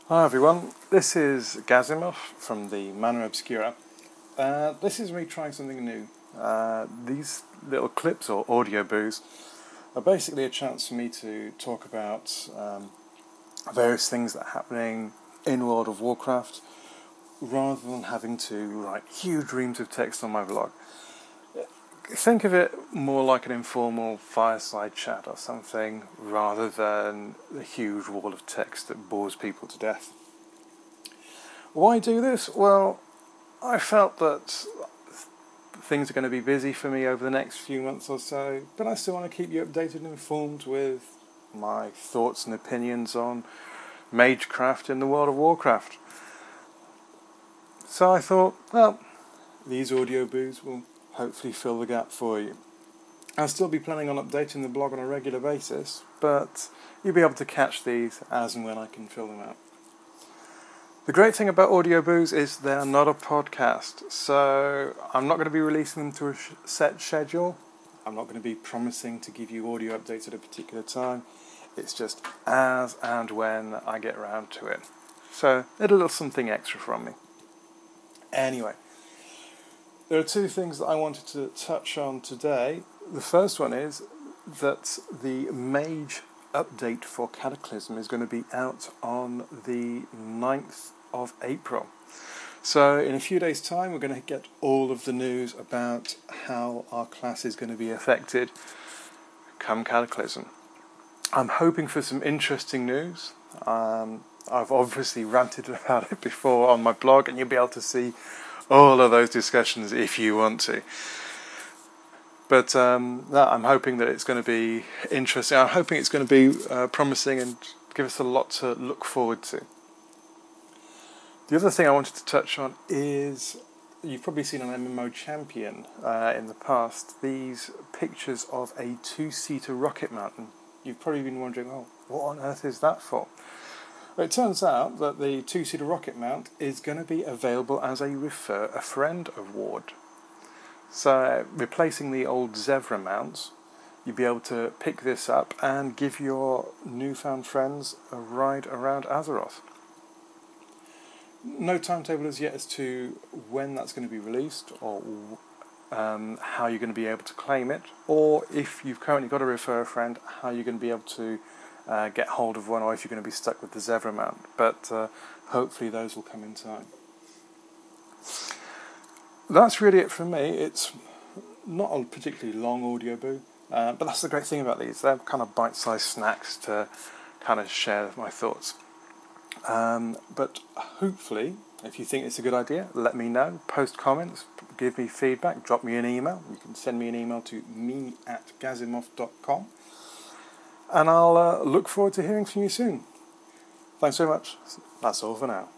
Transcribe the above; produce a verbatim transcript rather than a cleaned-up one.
Hi everyone, this is Gazimov from the Manor Obscura. Uh, this is me trying something new. Uh, these little clips or audio boos are basically a chance for me to talk about um, various things that are happening in World of Warcraft rather than having to write huge reams of text on my blog. Think of it more like an informal fireside chat or something rather than a huge wall of text that bores people to death. Why do this? Well, I felt that things are going to be busy for me over the next few months or so, but I still want to keep you updated and informed with my thoughts and opinions on Magecraft in the World of Warcraft. So I thought, well, these audio boos will hopefully fill the gap for you. I'll still be planning on updating the blog on a regular basis, but you'll be able to catch these as and when I can fill them out. The great thing about audio boos is they're not a podcast, so I'm not going to be releasing them to a sh- set schedule. I'm not going to be promising to give you audio updates at a particular time. It's just as and when I get around to it. So a little something extra from me. Anyway, there are two things that I wanted to touch on today. The first one is that the Mage update for Cataclysm is going to be out on the ninth of April. So in a few days' time we're going to get all of the news about how our class is going to be affected come Cataclysm. I'm hoping for some interesting news. Um, I've obviously ranted about it before on my blog, and you'll be able to see all of those discussions if you want to. But um, no, I'm hoping that it's going to be interesting. I'm hoping it's going to be uh, promising and give us a lot to look forward to. The other thing I wanted to touch on is, you've probably seen on M M O Champion uh, in the past, these pictures of a two-seater rocket mountain. You've probably been wondering, oh, what on earth is that for? Well, it turns out that the two-seater rocket mount is going to be available as a Refer a Friend award. So, replacing the old Zevra mounts, you'll be able to pick this up and give your newfound friends a ride around Azeroth. No timetable as yet as to when that's going to be released or um, how you're going to be able to claim it, or if you've currently got a Refer a Friend, how you're going to be able to uh, get hold of one, or if you're going to be stuck with the Zevra mount. But uh, hopefully those will come in time. That's really it from me. It's not a particularly long audio boo, uh, but that's the great thing about these. They're kind of bite-sized snacks to kind of share my thoughts. Um, but hopefully, if you think it's a good idea, let me know. Post comments, give me feedback, drop me an email. You can send me an email to me at gazimov dot com. And I'll uh, look forward to hearing from you soon. Thanks so much. That's all for now.